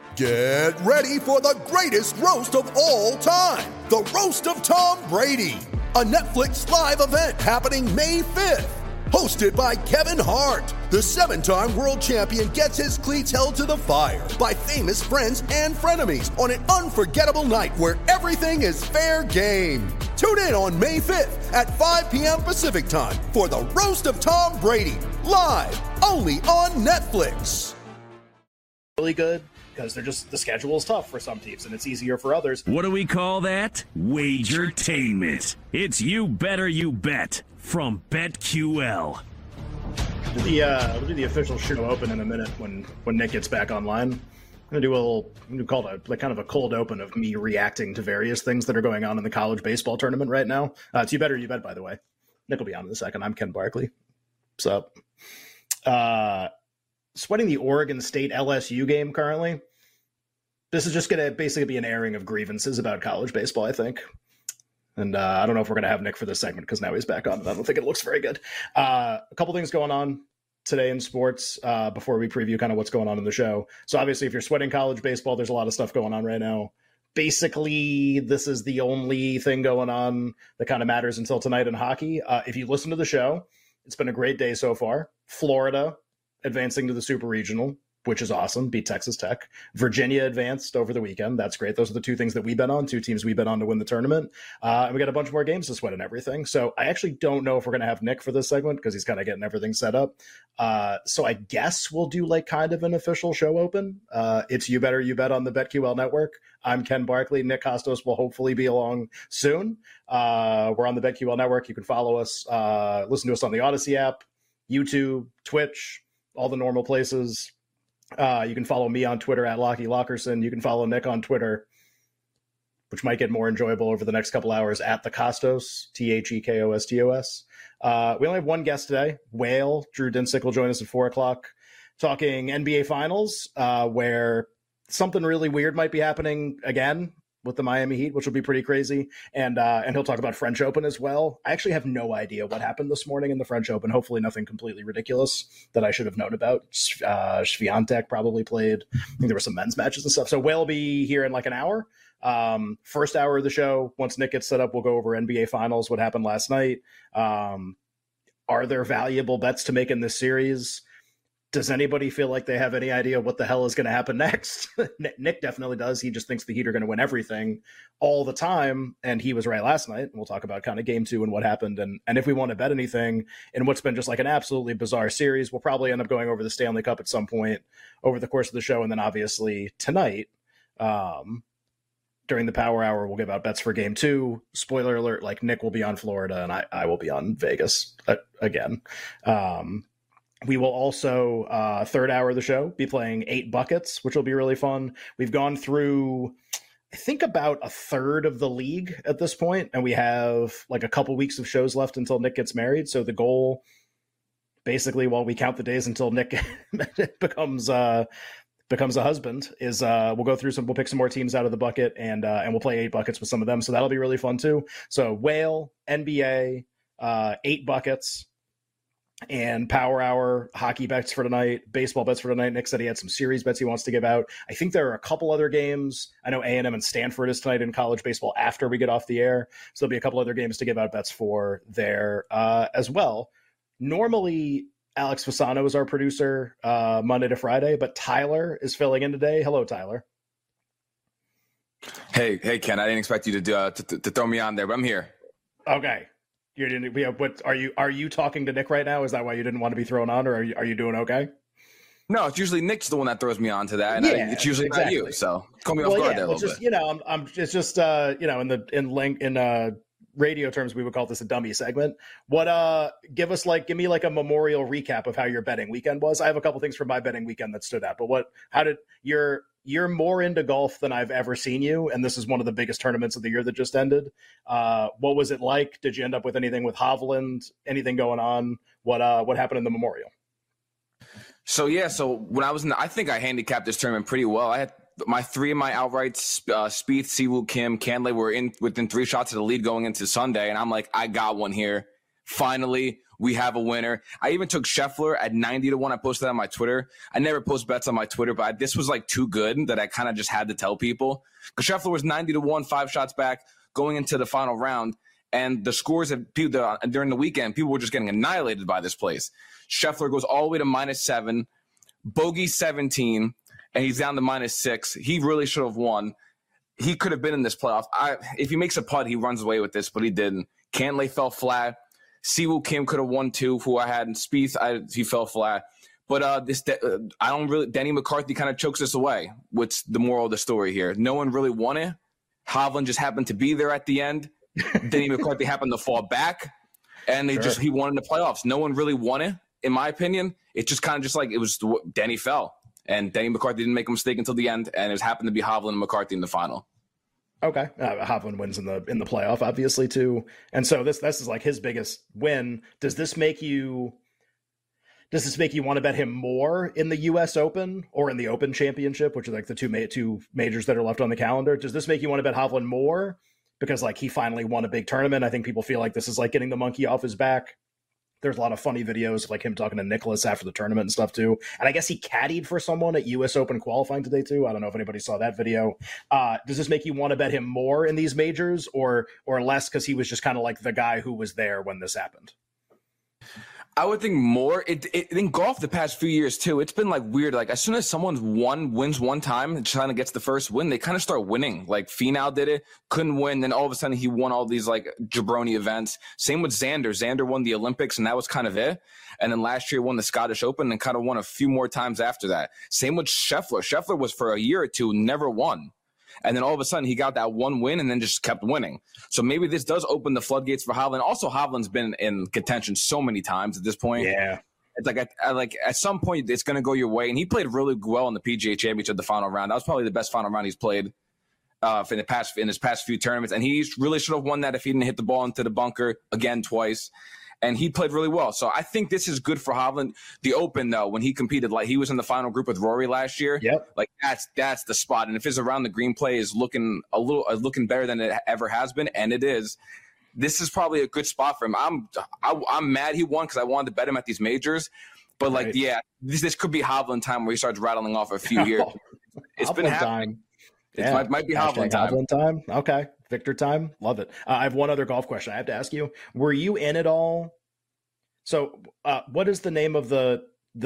Get ready for the greatest roast of all time, the Roast of Tom Brady, a Netflix live event happening May 5th. Hosted by Kevin Hart, the 7-time world champion gets his cleats held to the fire by famous friends and frenemies on an unforgettable night where everything is fair game. Tune in on May 5th at 5 p.m. Pacific time for the Roast of Tom Brady, live only on Netflix. Really good because the schedule is tough for some teams and it's easier for others. What do we call that? Wagertainment. It's You Better You Bet from BetQL. We'll do the official show open in a minute when Nick gets back online. I'm gonna do kind of a cold open of me reacting to various things that are going on in the college baseball tournament right now. It's You Better You Bet, by the way. Nick will be on in a second. I'm Ken Barkley. What's up? Sweating the Oregon State LSU game currently. This is just going to basically be an airing of grievances about college baseball, I think. And I don't know if we're going to have Nick for this segment because now he's back on, and I don't think it looks very good. A couple things going on today in sports before we preview kind of what's going on in the show. So obviously, if you're sweating college baseball, there's a lot of stuff going on right now. Basically, this is the only thing going on that kind of matters until tonight in hockey. If you listen to the show, it's been a great day so far. Florida advancing to the Super Regional, which is awesome. Beat Texas Tech. Virginia advanced over the weekend. That's great. Those are the two things that we bet on, two teams we bet on to win the tournament. And we got a bunch more games to sweat and everything. So I actually don't know if we're going to have Nick for this segment because he's kind of getting everything set up. So I guess we'll do like kind of an official show open. It's You Better You Bet on the BetQL network. I'm Ken Barkley. Nick Kostos will hopefully be along soon. We're on the BetQL network. You can follow us, listen to us on the Odyssey app, YouTube, Twitch, all the normal places. You can follow me on Twitter at Lockie Lockerson. You can follow Nick on Twitter, which might get more enjoyable over the next couple hours, at the Kostos, TheKostos. We only have one guest today. Whale, Drew Dinsick, will join us at 4 o'clock talking NBA Finals, where something really weird might be happening again with the Miami Heat, which will be pretty crazy. And he'll talk about French Open as well. I actually have no idea what happened this morning in the French Open. Hopefully nothing completely ridiculous that I should have known about. Swiatek probably played. I think there were some men's matches and stuff. So we'll be here in like an hour. First hour of the show, once Nick gets set up, we'll go over NBA Finals, what happened last night. Are there valuable bets to make in this series? Does anybody feel like they have any idea what the hell is going to happen next? Nick definitely does. He just thinks the Heat are going to win everything all the time. And he was right last night. And we'll talk about kind of game 2 and what happened. And if we want to bet anything in what's been just like an absolutely bizarre series, we'll probably end up going over the Stanley Cup at some point over the course of the show. And then obviously tonight, during the Power Hour, we'll give out bets for game 2. Spoiler alert, like Nick will be on Florida and I will be on Vegas again. We will also, third hour of the show, be playing 8 buckets, which will be really fun. We've gone through, I think, about a third of the league at this point, and we have like a couple weeks of shows left until Nick gets married. So the goal, basically, while we count the days until Nick becomes a husband, is we'll pick some more teams out of the bucket, and we'll play 8 buckets with some of them. So that'll be really fun too. So Whale, NBA, 8 buckets. And Power Hour, hockey bets for tonight, baseball bets for tonight. Nick said he had some series bets he wants to give out. I think there are a couple other games. I know A&M and Stanford is tonight in college baseball after we get off the air. So there'll be a couple other games to give out bets for there as well. Normally, Alex Fasano is our producer Monday to Friday, but Tyler is filling in today. Hello, Tyler. Hey, Ken. I didn't expect you to throw me on there, but I'm here. Okay. Are you talking to Nick right now? Is that why you didn't want to be thrown on, or are you doing okay? No, it's usually Nick's the one that throws me on to that, and it's usually exactly. Not you. So call me off guard there a little bit. It's just in radio terms, we would call this a dummy segment. Give me like a memorial recap of how your betting weekend was. I have a couple things from my betting weekend that stood out, but you're more into golf than I've ever seen you, and this is one of the biggest tournaments of the year that just ended. What was it like? Did you end up with anything with Hovland? Anything going on? What happened in the Memorial? So when I was I think I handicapped this tournament pretty well. I had my 3 of my outrights, Spieth, Siwoo Kim, Cantlay were within 3 shots of the lead going into Sunday, and I'm like, I got one here. Finally, we have a winner. I even took Scheffler at 90-1. I posted that on my Twitter. I never post bets on my Twitter, but this was like too good that I kind of just had to tell people. Because Scheffler was 90-1, 5 shots back going into the final round. And the scores of people during the weekend, people were just getting annihilated by this place. Scheffler goes all the way to -7, bogey 17, and he's down to -6. He really should have won. He could have been in this playoff. If he makes a putt, he runs away with this, but he didn't. Cantlay fell flat. Siwoo Kim could have won too, who I had in Spieth. He fell flat. But Denny McCarthy kind of chokes us away. What's the moral of the story here? No one really won it. Hovland just happened to be there at the end. Denny McCarthy happened to fall back, and he won in the playoffs. No one really won it, in my opinion. It just kind of just like it was Denny fell, and Denny McCarthy didn't make a mistake until the end, and it happened to be Hovland and McCarthy in the final. Okay, Hovland wins in the playoff, obviously too, and so this is like his biggest win. Does this make you want to bet him more in the U.S. Open or in the Open Championship, which are like the two majors that are left on the calendar? Does this make you want to bet Hovland more because like he finally won a big tournament? I think people feel like this is like getting the monkey off his back. There's a lot of funny videos of like him talking to Nicholas after the tournament and stuff too. And I guess he caddied for someone at U.S. Open qualifying today too. I don't know if anybody saw that video. Does this make you want to bet him more in these majors or less because he was just kind of like the guy who was there when this happened? I would think more. In golf the past few years too, it's been like weird. Like as soon as someone wins one time and kind of gets the first win, they kind of start winning. Like Finau did it, couldn't win, then all of a sudden he won all these like jabroni events. Same with Xander. Xander won the Olympics and that was kind of it. And then last year won the Scottish Open and kind of won a few more times after that. Same with Scheffler. Scheffler was for a year or two never won. And then all of a sudden he got that one win and then just kept winning. So maybe this does open the floodgates for Hovland. Also, Hovland's been in contention so many times at this point. Yeah. It's like at some point it's going to go your way. And he played really well in the PGA Championship, the final round. That was probably the best final round he's played in his past few tournaments. And he really should have won that if he didn't hit the ball into the bunker again twice. And he played really well. So I think this is good for Hovland. The Open, though, when he competed, like he was in the final group with Rory last year. Yep. Like that's the spot. And if his around the green play is looking looking better than it ever has been, and it is, this is probably a good spot for him. I'm mad he won because I wanted to bet him at these majors. But like, right. This could be Hovland time where he starts rattling off a few years. It's been happening. It might be Hovland time. Hovland time. Okay. Victor time. Love it. I have one other golf question I have to ask you. Were you in at all? So what is the name of the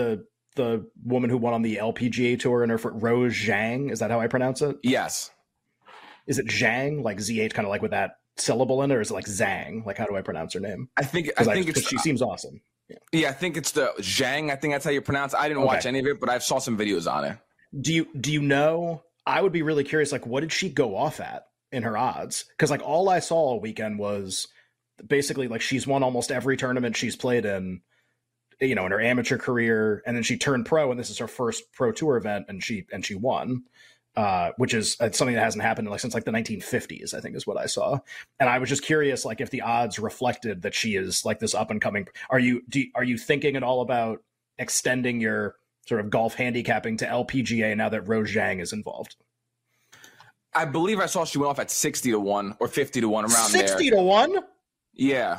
woman who won on the LPGA tour in her Rose Zhang? Is that how I pronounce it? Yes. Is it Zhang? Like ZH kind of like with that syllable in it, or is it like Zhang? Like how do I pronounce her name? I think she seems awesome. Yeah, I think it's the Zhang. I think that's how you pronounce it. I didn't watch any of it, but I saw some videos on it. Do you know? I would be really curious, like what did she go off at in her odds? Because like all I saw all weekend was basically like she's won almost every tournament she's played in, you know, in her amateur career, and then she turned pro, and this is her first pro tour event, and she won, which is something that hasn't happened since like the 1950s, I think is what I saw. And I was just curious, like if the odds reflected that she is like this up and coming. Are you thinking at all about extending your sort of golf handicapping to LPGA now that Rose Zhang is involved? I believe I saw she went off at 60-1 or 50-1 around 60-1? Yeah.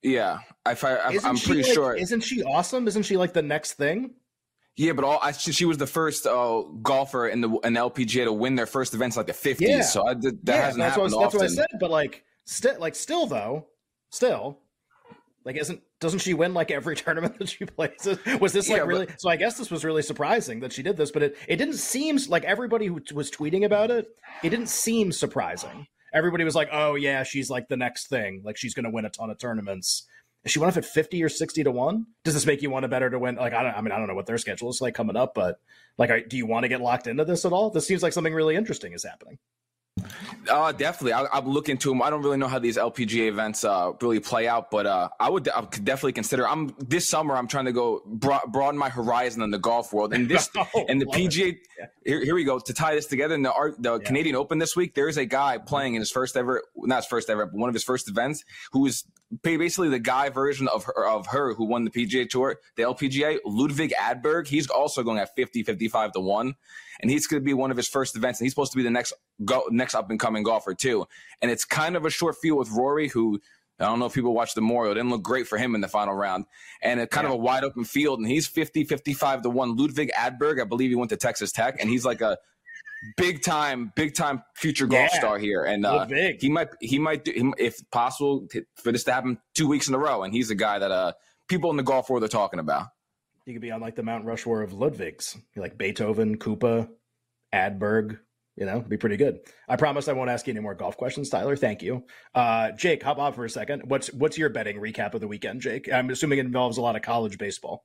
I'm pretty sure. Isn't she awesome? Isn't she like the next thing? Yeah, but she was the first golfer in the LPGA to win their first events like the 50s. Yeah. So that hasn't happened often. That's what I said. But still, doesn't she win like every tournament that she plays? Was this really? So I guess this was really surprising that she did this, but it didn't seem like everybody who was tweeting about it. It didn't seem surprising. Everybody was like, "Oh yeah, she's like the next thing. Like she's going to win a ton of tournaments." She went off at 50 or 60-1. Does this make you want to bet her to win? Like I don't know what their schedule is like coming up, but like, do you want to get locked into this at all? This seems like something really interesting is happening. Definitely. I'll look into them. I don't really know how these LPGA events really play out, but I could definitely consider. This summer I'm trying to go broaden my horizon in the golf world, and the PGA. Here we go to tie this together. In the Canadian Open this week, there is a guy playing in his first ever, not his first ever, but one of his first events, who is basically the guy version of her who won the PGA Tour, the LPGA, Ludwig Adberg. He's also going at 55-1. And he's going to be one of his first events, and he's supposed to be the next up-and-coming golfer, too. And it's kind of a short field with Rory, who I don't know if people watched the Memorial. It didn't look great for him in the final round. And it's kind of a wide open field, and he's 50-55 to 1. Ludwig Adberg, I believe he went to Texas Tech, and he's like a big time future golf star here. And he might do, if possible, for this to happen 2 weeks in a row. And he's a guy that people in the golf world are talking about. You could be on like the Mount Rushmore of Ludwigs, like Beethoven, Koopa, Adberg. It'd be pretty good. I promise I won't ask you any more golf questions, Tyler. Thank you. Jake, hop on for a second. What's your betting recap of the weekend, Jake? I'm assuming it involves a lot of college baseball.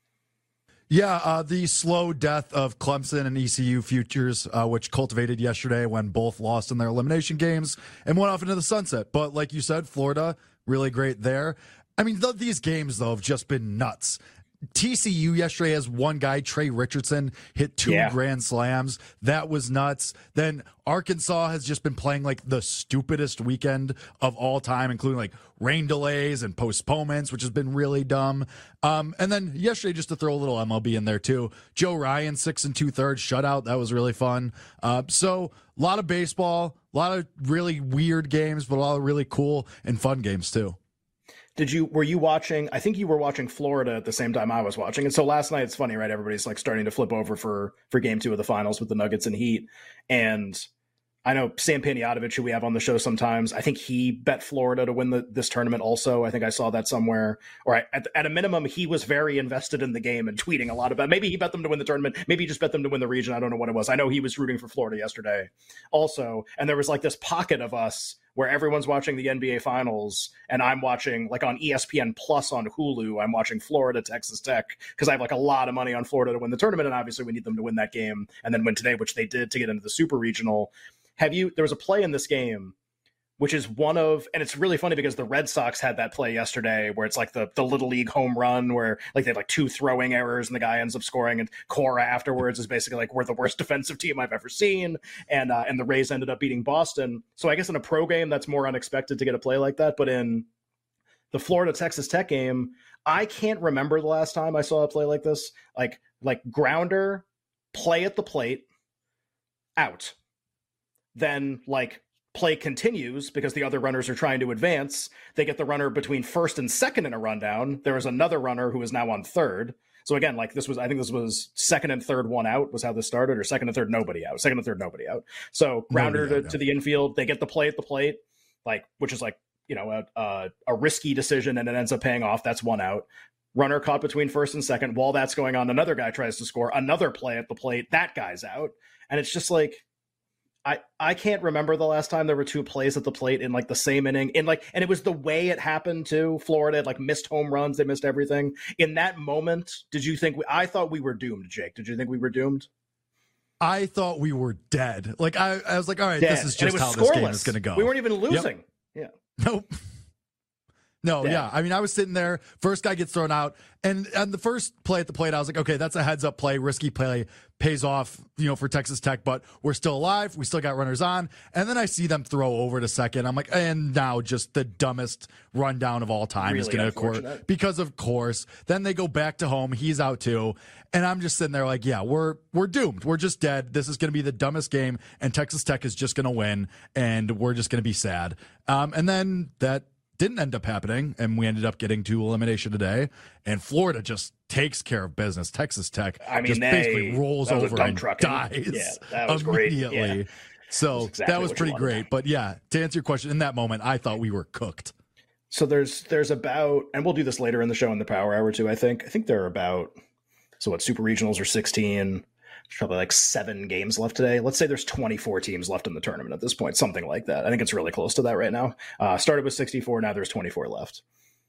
Yeah, the slow death of Clemson and ECU futures, which culminated yesterday when both lost in their elimination games and went off into the sunset. But like you said, Florida, really great there. I mean, these games, though, have just been nuts. TCU yesterday has one guy, Trey Richardson, hit 2 grand slams. That was nuts. Then Arkansas has just been playing like the stupidest weekend of all time, including like rain delays and postponements, which has been really dumb. And then yesterday, just to throw a little MLB in there too, Joe Ryan, 6 2/3 shutout. That was really fun. So a lot of baseball, a lot of really weird games, but a lot of really cool and fun games too. Were you watching? I think you were watching Florida at the same time I was watching. And so last night, it's funny, right? Everybody's like starting to flip over for game 2 of the finals with the Nuggets and Heat. And I know Sam Panayotovich, who we have on the show sometimes, I think he bet Florida to win this tournament also. I think I saw that somewhere. Or at a minimum, he was very invested in the game and tweeting a lot about it. Maybe he bet them to win the tournament. Maybe he just bet them to win the region. I don't know what it was. I know he was rooting for Florida yesterday also. And there was like this pocket of us where everyone's watching the NBA Finals, and I'm watching, like on ESPN Plus on Hulu, I'm watching Florida, Texas Tech, because I have like a lot of money on Florida to win the tournament, and obviously we need them to win that game and then win today, which they did to get into the Super Regional. There was a play in this game, which is one of, and it's really funny because the Red Sox had that play yesterday where it's like the Little League home run where like they have like 2 throwing errors and the guy ends up scoring, and Cora afterwards is basically like, we're the worst defensive team I've ever seen. And the Rays ended up beating Boston. So I guess in a pro game, that's more unexpected to get a play like that. But in the Florida Texas Tech game, I can't remember the last time I saw a play like this. Like grounder, play at the plate, out. Then like play continues because the other runners are trying to advance. They get the runner between first and second in a rundown. There was another runner who is now on third. So again, like I think this was second and third, one out was how this started, or second and third, nobody out. Second and third, nobody out. So grounder to the infield. They get the play at the plate, like, which is like, a risky decision, and it ends up paying off. That's 1 out. Runner caught between first and second. While that's going on, another guy tries to score. Another play at the plate. That guy's out. And it's just like, I can't remember the last time there were 2 plays at the plate in like the same inning, and it was the way it happened too. Florida had like missed home runs, they missed everything. In that moment, did you think I thought we were doomed, Jake? Did you think we were doomed? I thought we were dead. Like I was like, all right, dead. This is just how scoreless. This game is going to go. We weren't even losing. Yep. Yeah. Nope. No, yeah. I mean, I was sitting there, first guy gets thrown out, and the first play at the plate, I was like, okay, that's a heads-up play, risky play, pays off, for Texas Tech, but we're still alive, we still got runners on, and then I see them throw over to second, I'm like, and now just the dumbest rundown of all time is going to occur, because of course, then they go back to home, he's out too, and I'm just sitting there like, yeah, we're doomed, we're just dead, this is going to be the dumbest game, and Texas Tech is just going to win, and we're just going to be sad, and then that didn't end up happening, and we ended up getting to elimination today, and Florida just takes care of business. Texas Tech basically rolls over and dies that was immediately. Great. Yeah. So exactly that was pretty great. But yeah, to answer your question, in that moment, I thought we were cooked. So there's about, and we'll do this later in the show in the Power Hour too, I think there are about, so what, Super Regionals are 16, there's probably like 7 games left today. Let's say there's 24 teams left in the tournament at this point, something like that. I think it's really close to that right now. Started with 64, now there's 24 left.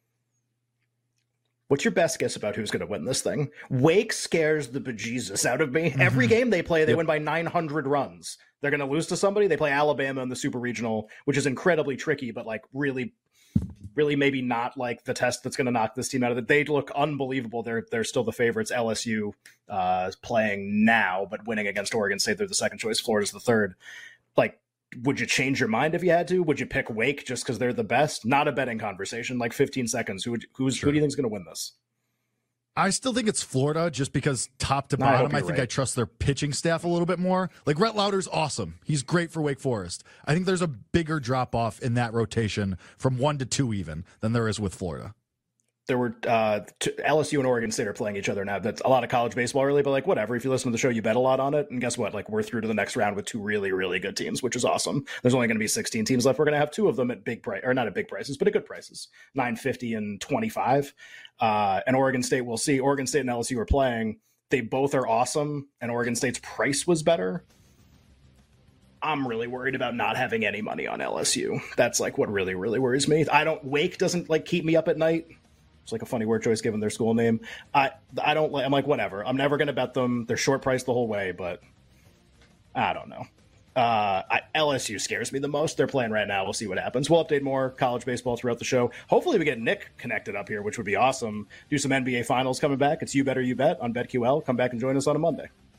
What's your best guess about who's going to win this thing? Wake scares the bejesus out of me. Mm-hmm. Every game they play, they win by 900 runs. They're going to lose to somebody. They play Alabama in the Super Regional, which is incredibly tricky, but like really maybe not like the test that's going to knock this team out of it. They look unbelievable. They're still the favorites. LSU playing now, but winning against Oregon State. They're the second choice. Florida's the third. Like, would you change your mind if you had to? Would you pick Wake just because they're the best? Not a betting conversation. Like 15 seconds. Who do you think is going to win this? I still think it's Florida just because top to No, I hope bottom, I you're think right. I trust their pitching staff a little bit more. Like Rhett Lauder's awesome. He's great for Wake Forest. I think there's a bigger drop off in that rotation from 1 to 2 even than there is with Florida. There were LSU and Oregon State are playing each other now. That's a lot of college baseball, really, but like whatever. If you listen to the show, you bet a lot on it, and guess what? Like we're through to the next round with 2 really, really good teams, which is awesome. There's only going to be 16 teams left. We're going to have 2 of them at big price, or not at big prices, but at good prices, $9.50 and $25. And Oregon State, we'll see. Oregon State and LSU are playing. They both are awesome, and Oregon State's price was better. I'm really worried about not having any money on LSU. That's like what really, really worries me. Wake doesn't like keep me up at night. It's like a funny word choice given their school name. I'm like, whatever. I'm never going to bet them. They're short priced the whole way, but I don't know. LSU scares me the most. They're playing right now. We'll see what happens. We'll update more college baseball throughout the show. Hopefully we get Nick connected up here, which would be awesome. Do some NBA finals coming back. It's You Better You Bet on BetQL. Come back and join us on a Monday.